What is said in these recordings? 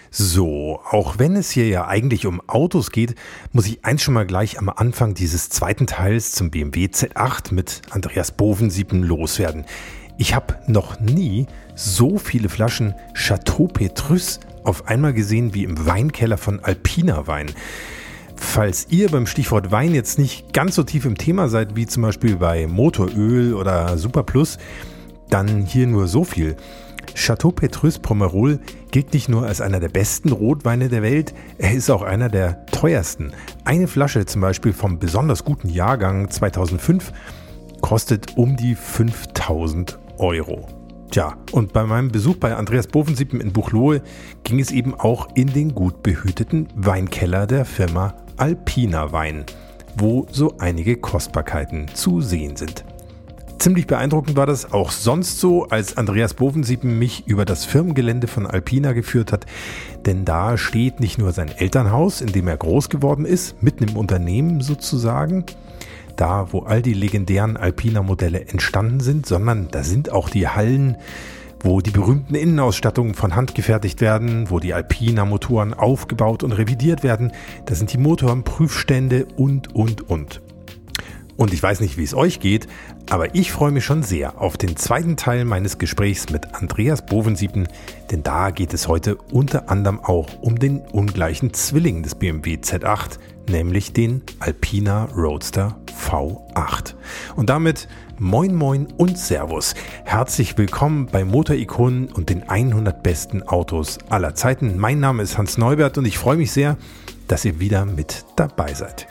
So, auch wenn es hier ja eigentlich um Autos geht, muss ich eins schon mal gleich am Anfang dieses zweiten Teils zum BMW Z8 mit Andreas Bovensiepen loswerden. Ich habe noch nie so viele Flaschen Chateau Petrus auf einmal gesehen wie im Weinkeller von Alpina Wein. Falls ihr beim Stichwort Wein jetzt nicht ganz so tief im Thema seid, wie zum Beispiel bei Motoröl oder Super Plus, dann hier nur so viel. Chateau Petrus Pomerol gilt nicht nur als einer der besten Rotweine der Welt, er ist auch einer der teuersten. Eine Flasche zum Beispiel vom besonders guten Jahrgang 2005 kostet um die 5.000 Euro. Tja, und bei meinem Besuch bei Andreas Bovensiepen in Buchloe ging es eben auch in den gut behüteten Weinkeller der Firma Alpina Wein, wo so einige Kostbarkeiten zu sehen sind. Ziemlich beeindruckend war das auch sonst so, als Andreas Bovensiepen mich über das Firmengelände von Alpina geführt hat, denn da steht nicht nur sein Elternhaus, in dem er groß geworden ist, mitten im Unternehmen sozusagen, da wo all die legendären Alpina-Modelle entstanden sind, sondern da sind auch die Hallen, wo die berühmten Innenausstattungen von Hand gefertigt werden, wo die Alpina-Motoren aufgebaut und revidiert werden, da sind die Motorenprüfstände und. Und ich weiß nicht, wie es euch geht, aber ich freue mich schon sehr auf den zweiten Teil meines Gesprächs mit Andreas Bovensiepen, denn da geht es heute unter anderem auch um den ungleichen Zwilling des BMW Z8, nämlich den Alpina Roadster V8. Und damit moin moin und Servus. Herzlich willkommen bei Motorikonen und den 100 besten Autos aller Zeiten. Mein Name ist Hans Neubert und ich freue mich sehr, dass ihr wieder mit dabei seid.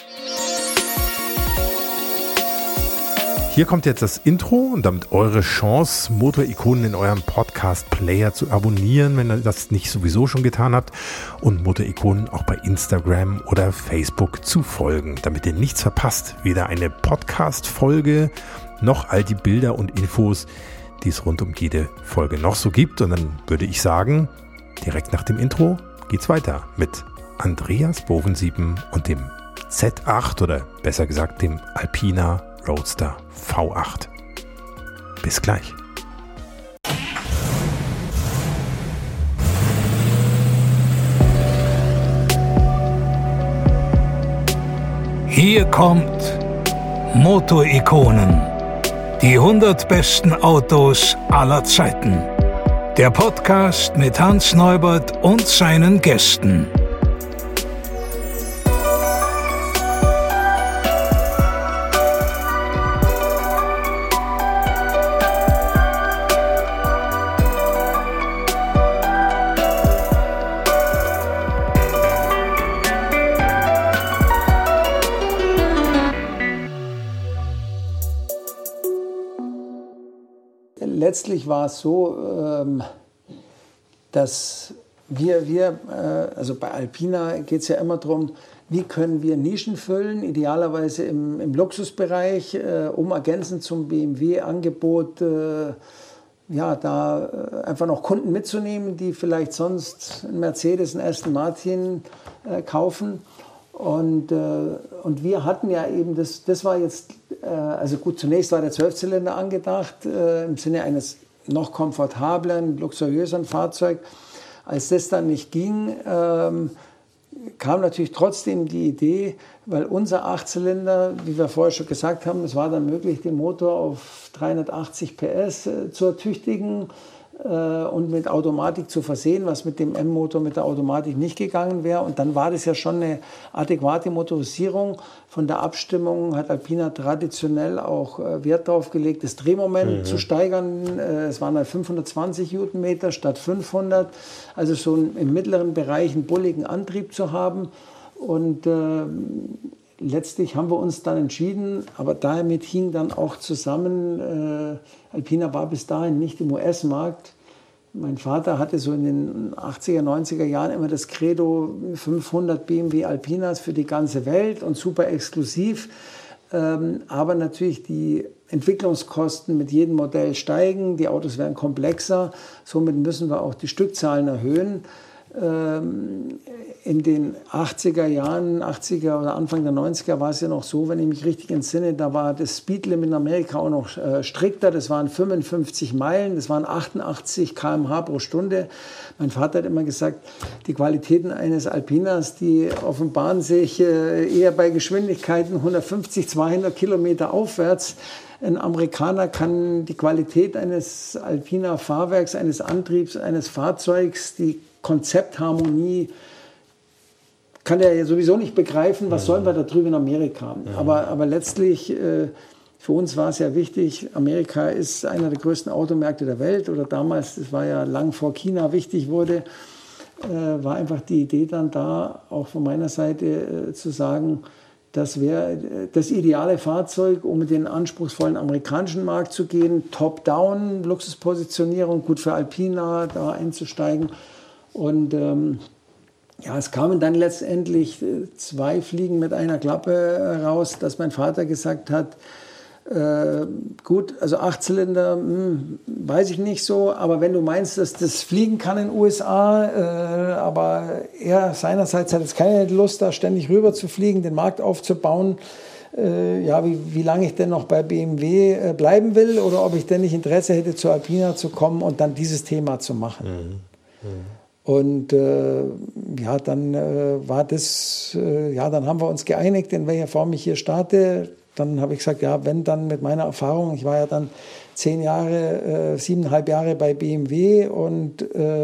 Hier kommt jetzt das Intro und damit eure Chance, Motorikonen in eurem Podcast-Player zu abonnieren, wenn ihr das nicht sowieso schon getan habt, und Motorikonen auch bei Instagram oder Facebook zu folgen, damit ihr nichts verpasst, weder eine Podcast-Folge noch all die Bilder und Infos, die es rund um jede Folge noch so gibt. Und dann würde ich sagen, direkt nach dem Intro geht's weiter mit Andreas Bovensiepen und dem Z8 oder besser gesagt dem Alpina Roadster V8. Bis gleich. Hier kommt Motorikonen. Die 100 besten Autos aller Zeiten. Der Podcast mit Hans Neubert und seinen Gästen. Letztlich war es so, dass also bei Alpina geht es ja immer darum, wie können wir Nischen füllen, idealerweise im Luxusbereich, um ergänzend zum BMW-Angebot da einfach noch Kunden mitzunehmen, die vielleicht sonst einen Mercedes, einen Aston Martin kaufen. Und wir hatten ja eben, das war jetzt, also gut, zunächst war der 12-Zylinder angedacht, im Sinne eines noch komfortableren, luxuriöseren Fahrzeugs. Als das dann nicht ging, kam natürlich trotzdem die Idee, weil unser 8-Zylinder, wie wir vorher schon gesagt haben, es war dann möglich, den Motor auf 380 PS zu ertüchtigen und mit Automatik zu versehen, was mit dem M-Motor mit der Automatik nicht gegangen wäre. Und dann war das ja schon eine adäquate Motorisierung. Von der Abstimmung hat Alpina traditionell auch Wert darauf gelegt, das Drehmoment zu steigern. Es waren halt 520 Newtonmeter statt 500. Also so im mittleren Bereich einen bulligen Antrieb zu haben. Und letztlich haben wir uns dann entschieden, aber damit hing dann auch zusammen, Alpina war bis dahin nicht im US-Markt. Mein Vater hatte so in den 80er, 90er Jahren immer das Credo 500 BMW Alpinas für die ganze Welt und super exklusiv. Aber natürlich die Entwicklungskosten mit jedem Modell steigen, die Autos werden komplexer, somit müssen wir auch die Stückzahlen erhöhen. In den 80er Jahren, 80er oder Anfang der 90er war es ja noch so, wenn ich mich richtig entsinne, da war das Speedlimit in Amerika auch noch strikter. Das waren 55 Meilen, das waren 88 km/h pro Stunde. Mein Vater hat immer gesagt, die Qualitäten eines Alpinas, die offenbaren sich eher bei Geschwindigkeiten 150, 200 Kilometer aufwärts. Ein Amerikaner kann die Qualität eines Alpiner Fahrwerks, eines Antriebs, eines Fahrzeugs, die Konzeptharmonie, kann er ja sowieso nicht begreifen, was sollen wir da drüben in Amerika. Aber letztlich, für uns war es ja wichtig, Amerika ist einer der größten Automärkte der Welt, oder damals, das war ja lang vor China wichtig wurde, war einfach die Idee dann da, auch von meiner Seite zu sagen, das wäre das ideale Fahrzeug, um in den anspruchsvollen amerikanischen Markt zu gehen. Top-down, Luxuspositionierung, gut für Alpina, da einzusteigen. Und es kamen dann letztendlich 2 Fliegen mit einer Klappe raus, dass mein Vater gesagt hat, gut, also 8 Zylinder, weiß ich nicht so, aber wenn du meinst, dass das fliegen kann in den USA, aber er seinerseits hat jetzt keine Lust, da ständig rüber zu fliegen, den Markt aufzubauen, wie lange ich denn noch bei BMW bleiben will oder ob ich denn nicht Interesse hätte, zu Alpina zu kommen und dann dieses Thema zu machen. Und dann war das, dann haben wir uns geeinigt, in welcher Form ich hier starte. Dann habe ich gesagt, ja, wenn dann mit meiner Erfahrung, ich war ja dann 7,5 Jahre bei BMW und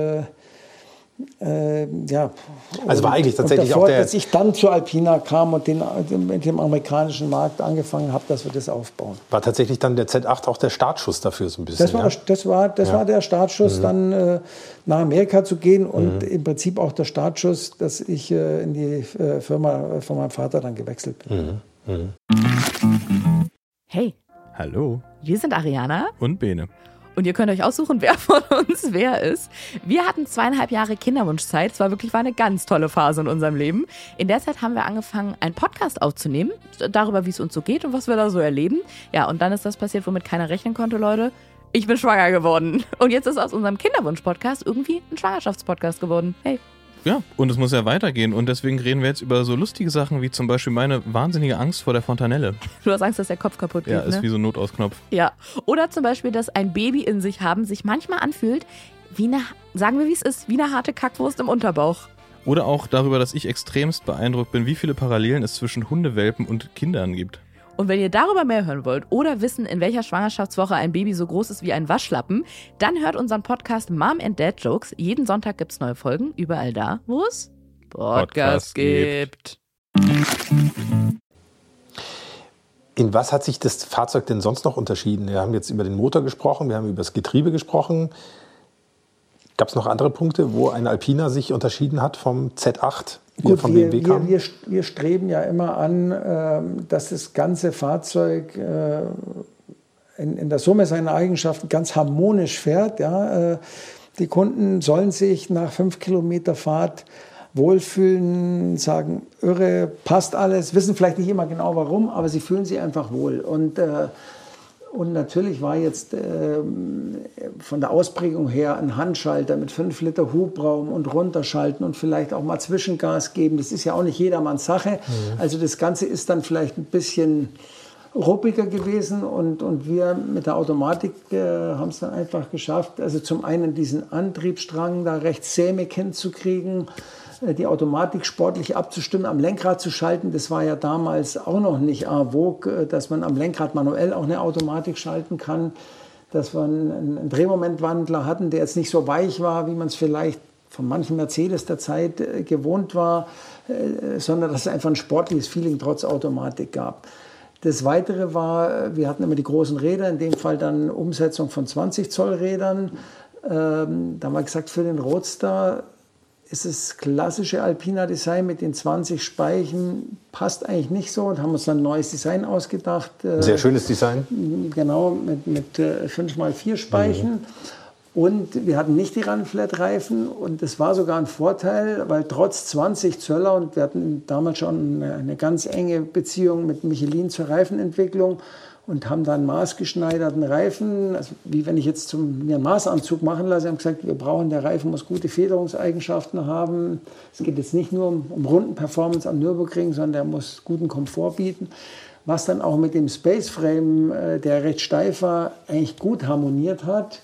Also war eigentlich tatsächlich davor, auch der... dass ich dann zu Alpina kam und mit dem amerikanischen Markt angefangen habe, dass wir das aufbauen. War tatsächlich dann der Z8 auch der Startschuss dafür so ein bisschen? Das war der Startschuss, dann nach Amerika zu gehen und im Prinzip auch der Startschuss, dass ich in die Firma von meinem Vater dann gewechselt bin. Hey. Hallo. Wir sind Ariana. Und Bene. Und ihr könnt euch aussuchen, wer von uns wer ist. Wir hatten 2,5 Jahre Kinderwunschzeit. Es war eine ganz tolle Phase in unserem Leben. In der Zeit haben wir angefangen, einen Podcast aufzunehmen, darüber, wie es uns so geht und was wir da so erleben. Ja, und dann ist das passiert, womit keiner rechnen konnte, Leute. Ich bin schwanger geworden. Und jetzt ist aus unserem Kinderwunsch-Podcast irgendwie ein Schwangerschaftspodcast geworden. Hey. Ja, und es muss ja weitergehen. Und deswegen reden wir jetzt über so lustige Sachen wie zum Beispiel meine wahnsinnige Angst vor der Fontanelle. Du hast Angst, dass der Kopf kaputt geht, Ja, ist wie so ein Notausknopf. Ja. Oder zum Beispiel, dass ein Baby in sich haben sich manchmal anfühlt wie sagen wir wie es ist, wie eine harte Kackwurst im Unterbauch. Oder auch darüber, dass ich extremst beeindruckt bin, wie viele Parallelen es zwischen Hundewelpen und Kindern gibt. Und wenn ihr darüber mehr hören wollt oder wissen, in welcher Schwangerschaftswoche ein Baby so groß ist wie ein Waschlappen, dann hört unseren Podcast Mom and Dad Jokes. Jeden Sonntag gibt's neue Folgen, überall da, wo es Podcasts gibt. In was hat sich das Fahrzeug denn sonst noch unterschieden? Wir haben jetzt über den Motor gesprochen, wir haben über das Getriebe gesprochen. Gab es noch andere Punkte, wo ein Alpina sich unterschieden hat vom Z8? Gut, von BMW kam? Wir streben ja immer an, dass das ganze Fahrzeug in der Summe seiner Eigenschaften ganz harmonisch fährt. Ja. Die Kunden sollen sich nach 5 Kilometer Fahrt wohlfühlen, sagen, irre, passt alles, wissen vielleicht nicht immer genau warum, aber sie fühlen sich einfach wohl. Und natürlich war jetzt von der Ausprägung her ein Handschalter mit 5 Liter Hubraum und runterschalten und vielleicht auch mal Zwischengas geben. Das ist ja auch nicht jedermanns Sache. Also das Ganze ist dann vielleicht ein bisschen ruppiger gewesen und wir mit der Automatik haben es dann einfach geschafft, also zum einen diesen Antriebsstrang da recht sämig hinzukriegen, die Automatik sportlich abzustimmen, am Lenkrad zu schalten. Das war ja damals auch noch nicht en vogue, dass man am Lenkrad manuell auch eine Automatik schalten kann. Dass wir einen Drehmomentwandler hatten, der jetzt nicht so weich war, wie man es vielleicht von manchen Mercedes der Zeit gewohnt war, sondern dass es einfach ein sportliches Feeling trotz Automatik gab. Das Weitere war, wir hatten immer die großen Räder, in dem Fall dann Umsetzung von 20 Zoll Rädern. Da haben wir gesagt, für den Roadster ist das klassische Alpina-Design mit den 20 Speichen, passt eigentlich nicht so und haben uns dann ein neues Design ausgedacht. Sehr schönes Design. Genau, mit 5x4 Speichen. Und wir hatten nicht die Run-Flat-Reifen und das war sogar ein Vorteil, weil trotz 20 Zöller, und wir hatten damals schon eine ganz enge Beziehung mit Michelin zur Reifenentwicklung, und haben dann maßgeschneiderten Reifen, also wie wenn ich jetzt mir einen Maßanzug machen lasse, haben gesagt, der Reifen muss gute Federungseigenschaften haben. Es geht jetzt nicht nur um Rundenperformance am Nürburgring, sondern der muss guten Komfort bieten. Was dann auch mit dem Space Frame, der recht steif war, eigentlich gut harmoniert hat.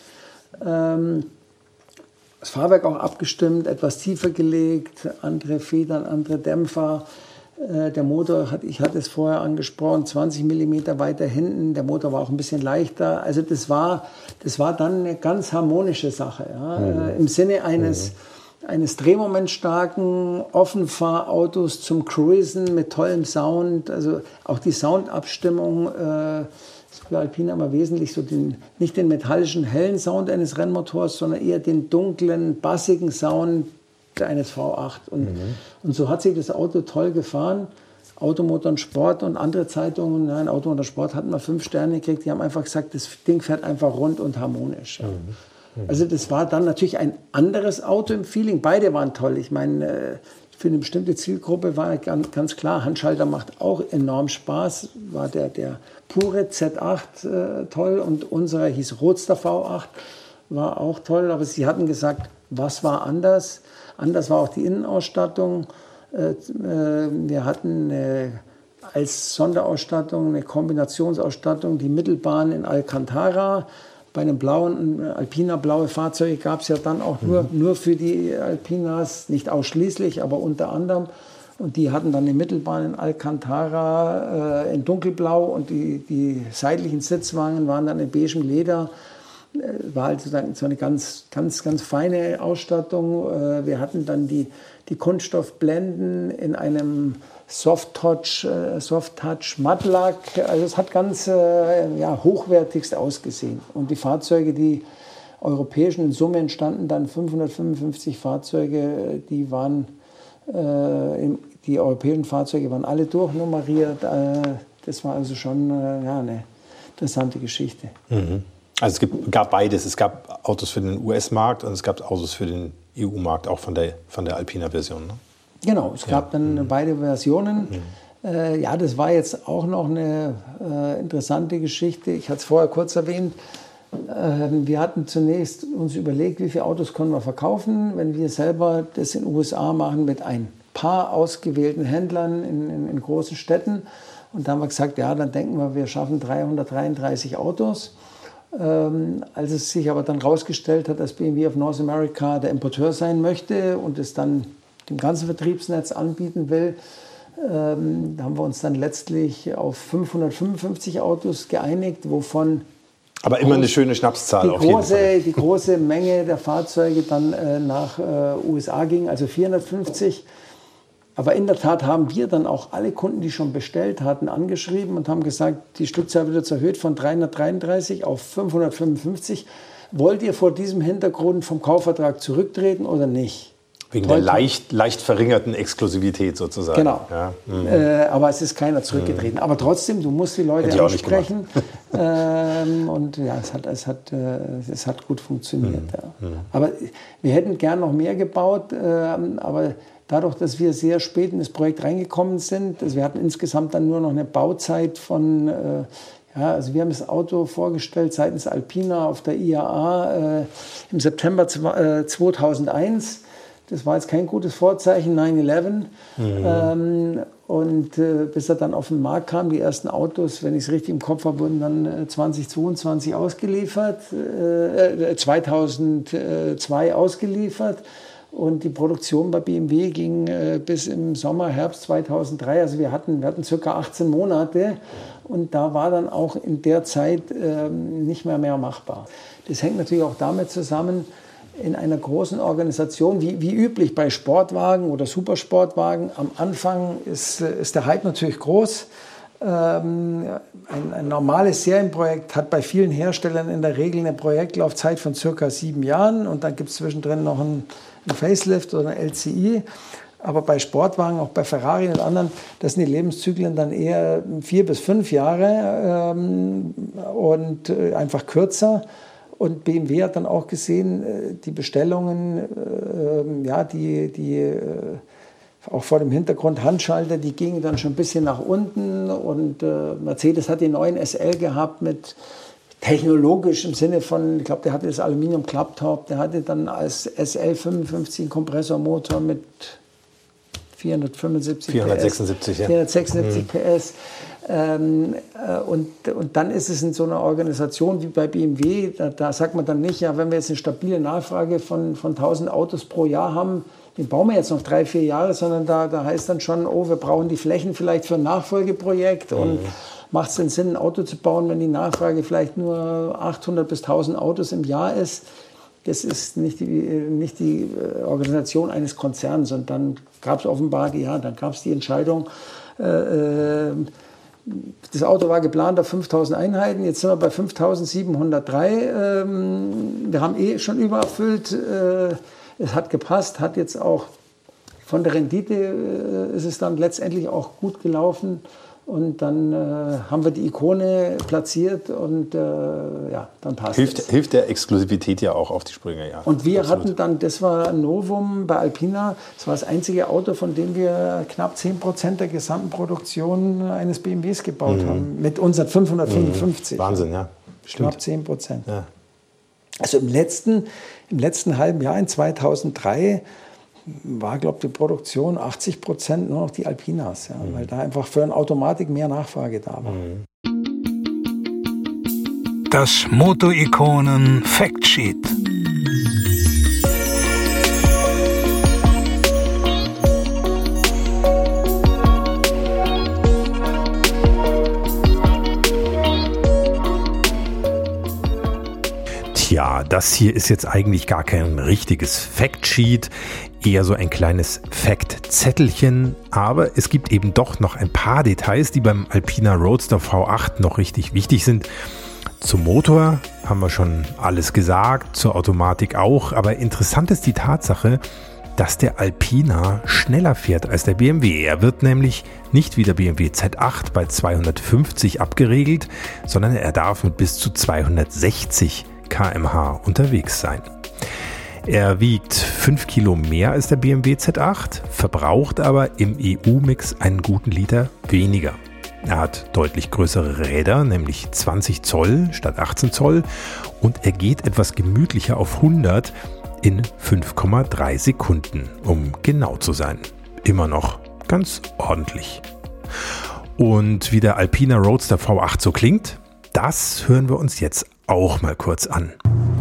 Das Fahrwerk auch abgestimmt, etwas tiefer gelegt, andere Federn, andere Dämpfer. Der Motor, ich hatte es vorher angesprochen, 20 mm weiter hinten. Der Motor war auch ein bisschen leichter. Also das war dann eine ganz harmonische Sache. Ja? Im Sinne eines drehmomentstarken Offenfahrautos zum Cruisen mit tollem Sound. Also auch die Soundabstimmung ist für Alpina immer wesentlich, so nicht den metallischen, hellen Sound eines Rennmotors, sondern eher den dunklen, bassigen Sound eines V8. Und so hat sich das Auto toll gefahren. Automotor und Sport und andere Zeitungen, nein, Automotor und Sport hatten mal 5 Sterne gekriegt. Die haben einfach gesagt, das Ding fährt einfach rund und harmonisch. Ja. Also das war dann natürlich ein anderes Auto im Feeling. Beide waren toll. Ich meine, für eine bestimmte Zielgruppe war ganz klar, Handschalter macht auch enorm Spaß. War der pure Z8 toll und unserer hieß Roadster V8, war auch toll. Aber sie hatten gesagt, was war anders? Anders war auch die Innenausstattung. Wir hatten als Sonderausstattung eine Kombinationsausstattung, die Mittelbahn in Alcantara. Bei einem Alpina blaue Fahrzeuge gab es ja dann auch nur für die Alpinas, nicht ausschließlich, aber unter anderem. Und die hatten dann eine Mittelbahn in Alcantara in dunkelblau und die seitlichen Sitzwangen waren dann in beigem Leder. War also dann so eine ganz, ganz, ganz feine Ausstattung. Wir hatten dann die Kunststoffblenden in einem Soft-Touch Mattlack. Also es hat ganz hochwertigst ausgesehen. Und die Fahrzeuge, die europäischen, in Summe entstanden dann 555 Fahrzeuge, die europäischen Fahrzeuge waren alle durchnummeriert. Das war also schon eine interessante Geschichte. Mhm. Also es gab beides. Es gab Autos für den US-Markt und es gab Autos für den EU-Markt, auch von der Alpina-Version. Ne? Genau, es gab dann beide Versionen. Das war jetzt auch noch eine interessante Geschichte. Ich hatte es vorher kurz erwähnt. Wir hatten zunächst uns überlegt, wie viele Autos können wir verkaufen, wenn wir selber das in den USA machen mit ein paar ausgewählten Händlern in großen Städten. Und da haben wir gesagt, dann denken wir schaffen 333 Autos. Als es sich aber dann rausgestellt hat, dass BMW of North America der Importeur sein möchte und es dann dem ganzen Vertriebsnetz anbieten will, da haben wir uns dann letztlich auf 555 Autos geeinigt, wovon aber immer eine schöne Schnapszahl auf jeden Fall. Die große Menge der Fahrzeuge dann nach USA ging, also 450. Aber in der Tat haben wir dann auch alle Kunden, die schon bestellt hatten, angeschrieben und haben gesagt, die Stückzahl wird jetzt erhöht von 333 auf 555. Wollt ihr vor diesem Hintergrund vom Kaufvertrag zurücktreten oder nicht? Wegen der leicht verringerten Exklusivität sozusagen. Genau. Ja. Aber es ist keiner zurückgetreten. Aber trotzdem, du musst die Leute ansprechen. Und ja, es hat gut funktioniert. Ja. Aber wir hätten gern noch mehr gebaut, aber dadurch, dass wir sehr spät in das Projekt reingekommen sind, wir hatten insgesamt dann nur noch eine Bauzeit von, also wir haben das Auto vorgestellt seitens Alpina auf der IAA im September 2001. Das war jetzt kein gutes Vorzeichen, 9/11. Bis er dann auf den Markt kam, die ersten Autos, wenn ich es richtig im Kopf habe, wurden dann 2022 ausgeliefert, 2002 ausgeliefert. Und die Produktion bei BMW ging bis im Sommer, Herbst 2003. Also wir hatten ca. 18 Monate und da war dann auch in der Zeit nicht mehr machbar. Das hängt natürlich auch damit zusammen, in einer großen Organisation, wie üblich bei Sportwagen oder Supersportwagen, am Anfang ist der Hype natürlich groß. Ein normales Serienprojekt hat bei vielen Herstellern in der Regel eine Projektlaufzeit von ca. 7 Jahren und dann gibt es zwischendrin noch ein Facelift oder ein LCI. Aber bei Sportwagen, auch bei Ferrari und anderen, das sind die Lebenszyklen dann eher 4 bis 5 Jahre und einfach kürzer. Und BMW hat dann auch auch vor dem Hintergrund Handschalter, die gingen dann schon ein bisschen nach unten. Und Mercedes hat den neuen SL gehabt mit technologisch im Sinne von, ich glaube, der hatte das Aluminium-Klapptop, der hatte dann als SL 55 einen Kompressormotor mit 476 PS. Und dann ist es in so einer Organisation wie bei BMW, da sagt man dann nicht, ja, wenn wir jetzt eine stabile Nachfrage von 1000 Autos pro Jahr haben, den bauen wir jetzt noch 3-4 Jahre, sondern da heißt dann schon, oh, wir brauchen die Flächen vielleicht für ein Nachfolgeprojekt und macht es denn Sinn, ein Auto zu bauen, wenn die Nachfrage vielleicht nur 800 bis 1000 Autos im Jahr ist? Das ist nicht die Organisation eines Konzerns. Und dann gab es offenbar die Entscheidung, das Auto war geplant auf 5000 Einheiten, jetzt sind wir bei 5703. Wir haben schon übererfüllt, es hat gepasst, hat jetzt auch von der Rendite ist es dann letztendlich auch gut gelaufen. Und dann haben wir die Ikone platziert und dann passt es. Hilft der Exklusivität ja auch auf die Sprünge, ja. Und wir hatten dann, das war ein Novum bei Alpina, das war das einzige Auto, von dem wir knapp 10% der gesamten Produktion eines BMWs gebaut haben. Mit unseren 555. Wahnsinn, ja. Stimmt. Knapp 10%. Ja. Also im letzten halben Jahr, in 2003, war, glaube ich, die Produktion 80% nur noch die Alpinas, ja, weil da einfach für eine Automatik mehr Nachfrage da war. Das Moto-Ikonen Factsheet. Tja, das hier ist jetzt eigentlich gar kein richtiges Factsheet, eher so ein kleines Fact-Zettelchen, aber es gibt eben doch noch ein paar Details, die beim Alpina Roadster V8 noch richtig wichtig sind. Zum Motor haben wir schon alles gesagt, zur Automatik auch, aber interessant ist die Tatsache, dass der Alpina schneller fährt als der BMW. Er wird nämlich nicht wie der BMW Z8 bei 250 abgeregelt, sondern er darf mit bis zu 260 km/h unterwegs sein. Er wiegt 5 Kilo mehr als der BMW Z8, verbraucht aber im EU-Mix einen guten Liter weniger. Er hat deutlich größere Räder, nämlich 20 Zoll statt 18 Zoll und er geht etwas gemütlicher auf 100 in 5,3 Sekunden, um genau zu sein. Immer noch ganz ordentlich. Und wie der Alpina Roadster V8 so klingt, das hören wir uns jetzt auch mal kurz an.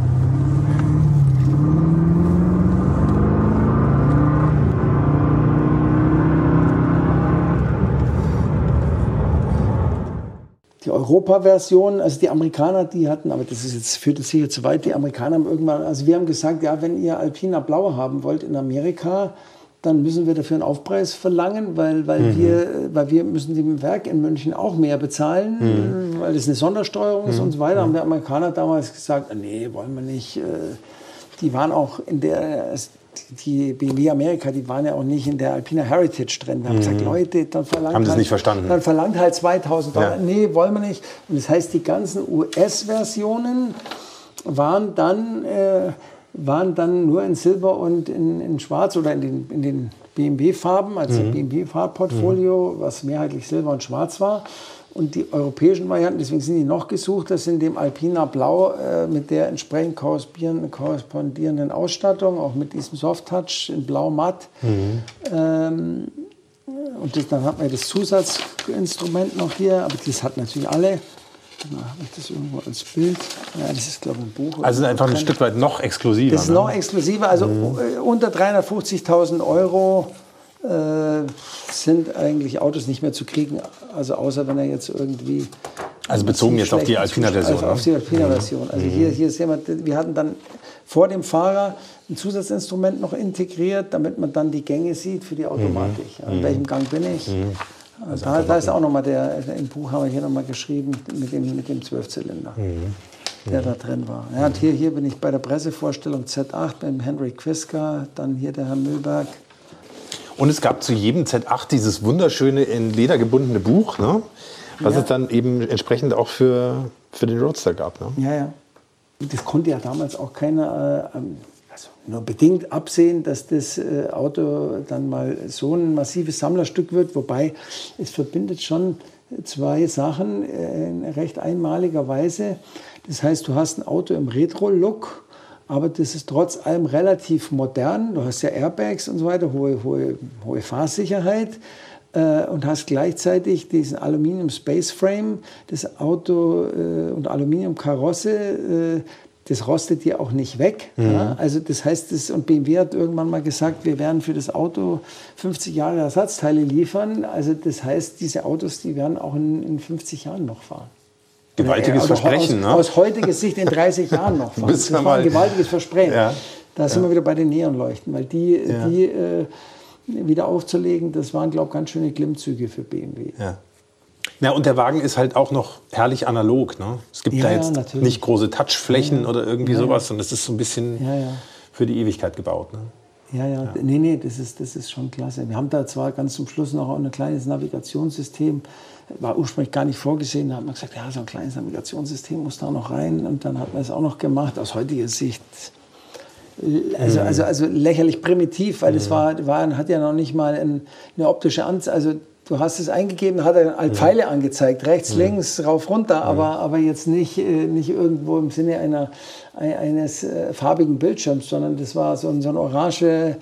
Die Europa-Version, also die Amerikaner, die hatten, aber das ist jetzt, führt jetzt sicher zu weit, die Amerikaner haben irgendwann, also wir haben gesagt, ja, wenn ihr Alpina Blau haben wollt in Amerika, dann müssen wir dafür einen Aufpreis verlangen, weil wir müssen dem Werk in München auch mehr bezahlen, weil das eine Sondersteuerung ist und so weiter. Haben die Amerikaner damals gesagt, nee, wollen wir nicht. Die waren auch in der, die BMW Amerika, die waren ja auch nicht in der Alpina Heritage drin. Wir haben gesagt, Leute, dann verlangt haben das nicht verstanden. Dann verlangt halt $2.000. Ja. Nee, wollen wir nicht. Und das heißt, die ganzen US-Versionen waren dann nur in Silber und in Schwarz oder in den BMW-Farben, also BMW-Farbportfolio, was mehrheitlich Silber und Schwarz war. Und die europäischen Varianten, deswegen sind die noch gesucht, das sind dem Alpina Blau mit der entsprechend korrespondierenden Ausstattung, auch mit diesem Soft-Touch in Blau matt. Und dann hat man das Zusatzinstrument noch hier, aber das hat natürlich alle. Da habe ich das irgendwo als Bild. Ja, das ist, glaube ich, ein Buch. Also einfach ein Stück weit noch exklusiver. Das ist noch exklusiver. Also unter 350.000 Euro sind eigentlich Autos nicht mehr zu kriegen. Also außer wenn er jetzt irgendwie... Also bezogen jetzt auf die Alpina-Version. Also auf die Alpina-Version. Also hier sehen wir hatten dann vor dem Fahrer ein Zusatzinstrument noch integriert, damit man dann die Gänge sieht für die Automatik. An welchem Gang bin ich? Also da ist auch nochmal im Buch haben wir hier nochmal geschrieben mit dem 12-Zylinder, der da drin war. Ja, und hier bin ich bei der Pressevorstellung Z8 beim Henry Quiska, dann hier der Herr Mühlberg. Und es gab zu jedem Z8 dieses wunderschöne in Leder gebundene Buch, ne? Was es dann eben entsprechend auch für den Roadster gab. Ne? Ja. Das konnte ja damals auch keiner also nur bedingt absehen, dass das Auto dann mal so ein massives Sammlerstück wird. Wobei es verbindet schon zwei Sachen in recht einmaliger Weise. Das heißt, du hast ein Auto im Retro-Look, aber das ist trotz allem relativ modern. Du hast ja Airbags und so weiter, hohe Fahrsicherheit. Und hast gleichzeitig diesen Aluminium-Space-Frame, das Auto und Aluminium-Karosse, das rostet dir auch nicht weg. Mhm. Ja? Also das heißt, und BMW hat irgendwann mal gesagt, wir werden für das Auto 50 Jahre Ersatzteile liefern. Also das heißt, diese Autos, die werden auch in 50 Jahren noch fahren. Gewaltiges Versprechen, ne? Aus heutiger Sicht in 30 Jahren noch fahren. Das war ein gewaltiges Versprechen. Ja. Da sind wir wieder bei den Neonleuchten, weil die wieder aufzulegen, das waren, glaube ich, ganz schöne Klimmzüge für BMW. Ja. Ja, und der Wagen ist halt auch noch herrlich analog. Ne? Es gibt da jetzt natürlich nicht große Touchflächen oder irgendwie sowas, sondern es ist so ein bisschen für die Ewigkeit gebaut. Ne? Ja. Nee, das ist schon klasse. Wir haben da zwar ganz zum Schluss noch ein kleines Navigationssystem, war ursprünglich gar nicht vorgesehen, da hat man gesagt, ja, so ein kleines Navigationssystem muss da noch rein, und dann hat man es auch noch gemacht. Aus heutiger Sicht also lächerlich primitiv, weil es hat ja noch nicht mal eine optische Anzeige. Also du hast es eingegeben, hat er Pfeile angezeigt, rechts, links, rauf, runter, aber jetzt nicht irgendwo im Sinne eines farbigen Bildschirms, sondern das war so ein orange.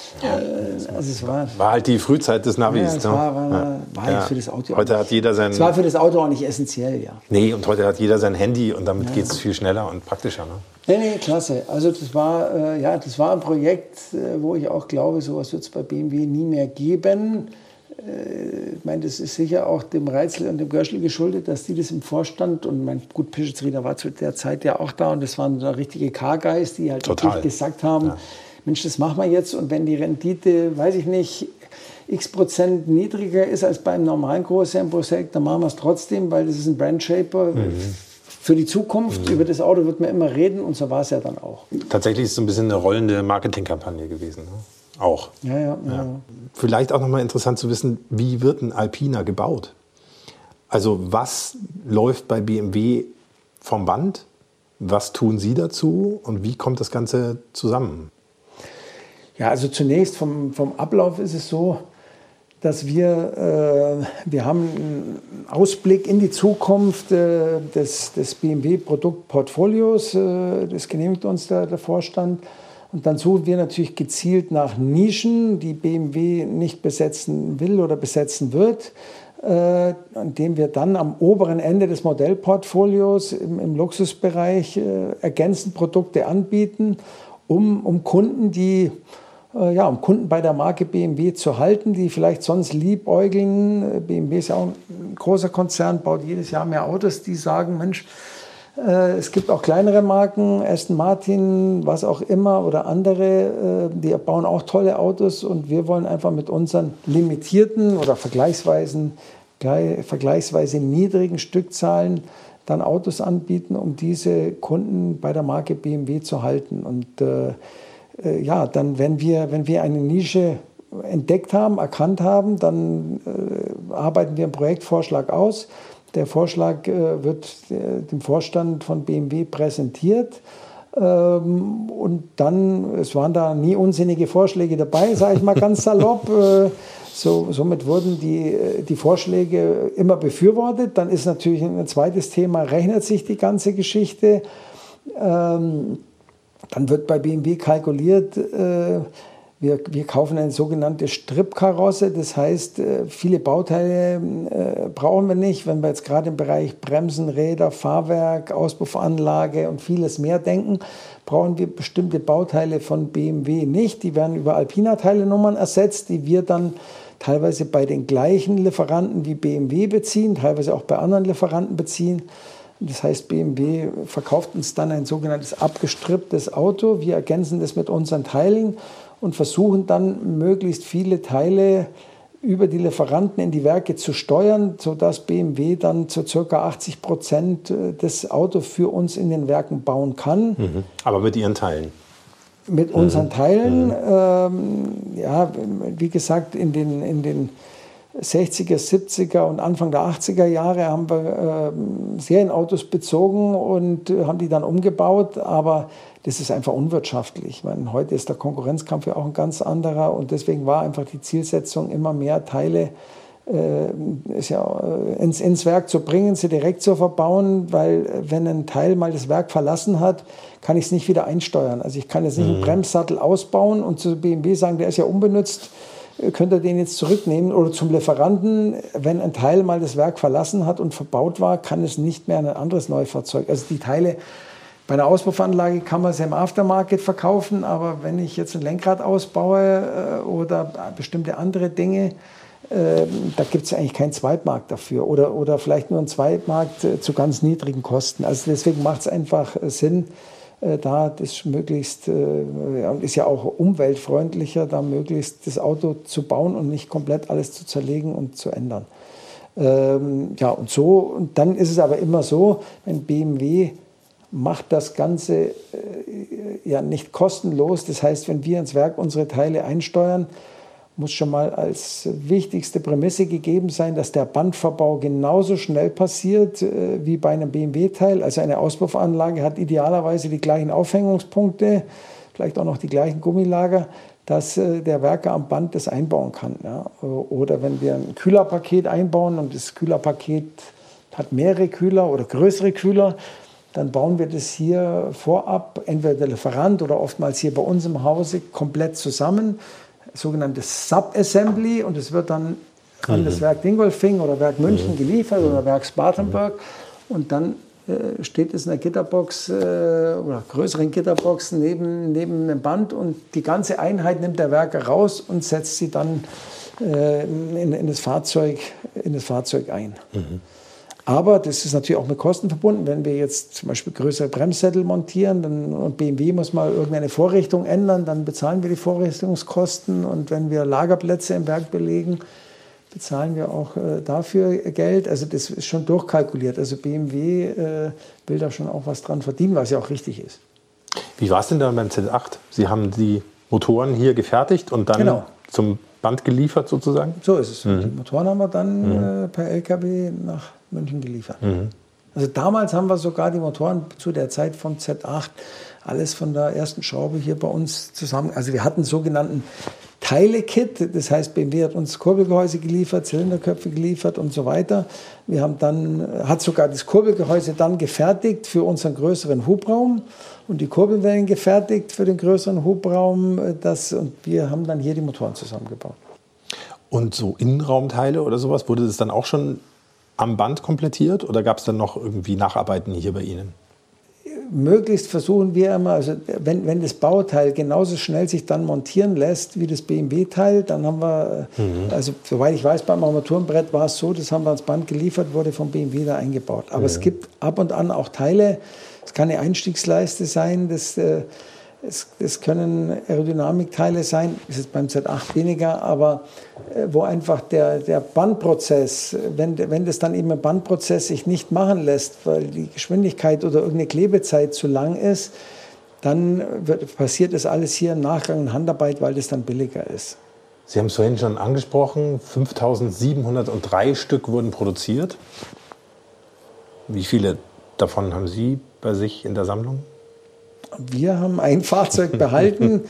Es war halt die Frühzeit des Navis. Ja, es war halt für das Auto. Heute hat jeder sein. Es war für das Auto auch nicht essentiell, ja. Nee, und heute hat jeder sein Handy und damit geht es viel schneller und praktischer. Ne? Nee, klasse. Also das war ein Projekt, wo ich auch glaube, sowas wird es bei BMW nie mehr geben. Ich meine, das ist sicher auch dem Reitzl und dem Görschel geschuldet, dass die das im Vorstand, und gut, Pischetsrieder war zu der Zeit ja auch da, und das waren da richtige Car-Guys, die halt wirklich gesagt haben, Mensch, das machen wir jetzt, und wenn die Rendite, weiß ich nicht, x% niedriger ist als beim normalen Großserienprojekt, dann machen wir es trotzdem, weil das ist ein Brandshaper für die Zukunft. Über das Auto wird man immer reden, und so war es ja dann auch. Tatsächlich ist es so ein bisschen eine rollende Marketingkampagne gewesen. Ne? Auch. Ja. Vielleicht auch nochmal interessant zu wissen, wie wird ein Alpina gebaut? Also was läuft bei BMW vom Band? Was tun Sie dazu? Und wie kommt das Ganze zusammen? Ja, also zunächst vom Ablauf ist es so, dass wir haben einen Ausblick in die Zukunft des BMW-Produktportfolios, das genehmigt uns der Vorstand. Und dann suchen wir natürlich gezielt nach Nischen, die BMW nicht besetzen will oder besetzen wird, indem wir dann am oberen Ende des Modellportfolios im Luxusbereich ergänzend Produkte anbieten, um Kunden, um Kunden bei der Marke BMW zu halten, die vielleicht sonst liebäugeln. BMW ist ja auch ein großer Konzern, baut jedes Jahr mehr Autos, die sagen, Mensch, es gibt auch kleinere Marken, Aston Martin, was auch immer, oder andere, die bauen auch tolle Autos, und wir wollen einfach mit unseren limitierten oder vergleichsweise niedrigen Stückzahlen dann Autos anbieten, um diese Kunden bei der Marke BMW zu halten. Und dann, wenn wir eine Nische entdeckt haben, erkannt haben, dann arbeiten wir einen Projektvorschlag aus. Der Vorschlag wird dem Vorstand von BMW präsentiert. Und dann, es waren da nie unsinnige Vorschläge dabei, sage ich mal ganz salopp. Somit wurden die Vorschläge immer befürwortet. Dann ist natürlich ein zweites Thema, rechnet sich die ganze Geschichte. Dann wird bei BMW kalkuliert, wir kaufen eine sogenannte Stripkarosse, das heißt, viele Bauteile brauchen wir nicht. Wenn wir jetzt gerade im Bereich Bremsen, Räder, Fahrwerk, Auspuffanlage und vieles mehr denken, brauchen wir bestimmte Bauteile von BMW nicht. Die werden über Alpina-Teilenummern ersetzt, die wir dann teilweise bei den gleichen Lieferanten wie BMW beziehen, teilweise auch bei anderen Lieferanten beziehen. Das heißt, BMW verkauft uns dann ein sogenanntes abgestripptes Auto. Wir ergänzen das mit unseren Teilen und versuchen dann, möglichst viele Teile über die Lieferanten in die Werke zu steuern, sodass BMW dann zu ca. 80% das Auto für uns in den Werken bauen kann. Aber mit Ihren Teilen? Mit unseren Teilen. Wie gesagt, in den 60er, 70er und Anfang der 80er Jahre haben wir Serienautos bezogen und haben die dann umgebaut, aber das ist einfach unwirtschaftlich. Ich meine, heute ist der Konkurrenzkampf ja auch ein ganz anderer und deswegen war einfach die Zielsetzung, immer mehr Teile ins Werk zu bringen, sie direkt zu verbauen, weil wenn ein Teil mal das Werk verlassen hat, kann ich es nicht wieder einsteuern. Also ich kann jetzt nicht einen Bremssattel ausbauen und zu BMW sagen, der ist ja unbenutzt, könnt ihr den jetzt zurücknehmen, oder zum Lieferanten, wenn ein Teil mal das Werk verlassen hat und verbaut war, kann es nicht mehr an ein anderes Neufahrzeug. Also die Teile bei einer Auspuffanlage kann man es im Aftermarket verkaufen, aber wenn ich jetzt ein Lenkrad ausbaue oder bestimmte andere Dinge, da gibt es eigentlich keinen Zweitmarkt dafür oder vielleicht nur einen Zweitmarkt zu ganz niedrigen Kosten. Also deswegen macht es einfach Sinn, da das möglichst, ist ja auch umweltfreundlicher, da möglichst das Auto zu bauen und nicht komplett alles zu zerlegen und zu ändern. Und dann ist es aber immer so, wenn BMW macht das Ganze nicht kostenlos. Das heißt, wenn wir ins Werk unsere Teile einsteuern, muss schon mal als wichtigste Prämisse gegeben sein, dass der Bandverbau genauso schnell passiert wie bei einem BMW-Teil. Also eine Auspuffanlage hat idealerweise die gleichen Aufhängungspunkte, vielleicht auch noch die gleichen Gummilager, dass der Werker am Band das einbauen kann. Ja. Oder wenn wir ein Kühlerpaket einbauen und das Kühlerpaket hat mehrere Kühler oder größere Kühler, dann bauen wir das hier vorab, entweder der Lieferant oder oftmals hier bei uns im Hause, komplett zusammen. Sogenanntes Subassembly, und es wird dann an das Werk Dingolfing oder Werk München geliefert oder Werk Spartanburg, und dann steht es in der Gitterbox oder größeren Gitterboxen neben einem Band, und die ganze Einheit nimmt der Werker raus und setzt sie dann in das Fahrzeug ein. Aber das ist natürlich auch mit Kosten verbunden. Wenn wir jetzt zum Beispiel größere Bremssättel montieren und BMW muss mal irgendeine Vorrichtung ändern, dann bezahlen wir die Vorrichtungskosten. Und wenn wir Lagerplätze im Werk belegen, bezahlen wir auch dafür Geld. Also das ist schon durchkalkuliert. Also BMW will da schon auch was dran verdienen, was ja auch richtig ist. Wie war es denn dann beim Z8? Sie haben die Motoren hier gefertigt und dann zum Band geliefert sozusagen? So ist es. Die Motoren haben wir dann per LKW nach München geliefert. Also damals haben wir sogar die Motoren zu der Zeit vom Z8 alles von der ersten Schraube hier bei uns zusammen. Also wir hatten einen sogenannten Teile-Kit, das heißt, BMW hat uns Kurbelgehäuse geliefert, Zylinderköpfe geliefert und so weiter. Wir haben hat sogar das Kurbelgehäuse dann gefertigt für unseren größeren Hubraum und die Kurbelwellen gefertigt für den größeren Hubraum. Und wir haben dann hier die Motoren zusammengebaut. Und so Innenraumteile oder sowas, wurde das dann auch schon am Band komplettiert oder gab es dann noch irgendwie Nacharbeiten hier bei Ihnen? Möglichst versuchen wir immer, also wenn das Bauteil genauso schnell sich dann montieren lässt wie das BMW-Teil, dann haben wir, also soweit ich weiß, beim Armaturenbrett war es so, das haben wir ans Band geliefert, wurde vom BMW da eingebaut. Aber es gibt ab und an auch Teile, es kann eine Einstiegsleiste sein, es können Aerodynamikteile sein, das ist beim Z8 weniger, aber wo einfach der Bandprozess, wenn das dann eben ein Bandprozess sich nicht machen lässt, weil die Geschwindigkeit oder irgendeine Klebezeit zu lang ist, dann passiert das alles hier im Nachgang in Handarbeit, weil das dann billiger ist. Sie haben es vorhin schon angesprochen, 5.703 Stück wurden produziert. Wie viele davon haben Sie bei sich in der Sammlung? Wir haben ein Fahrzeug behalten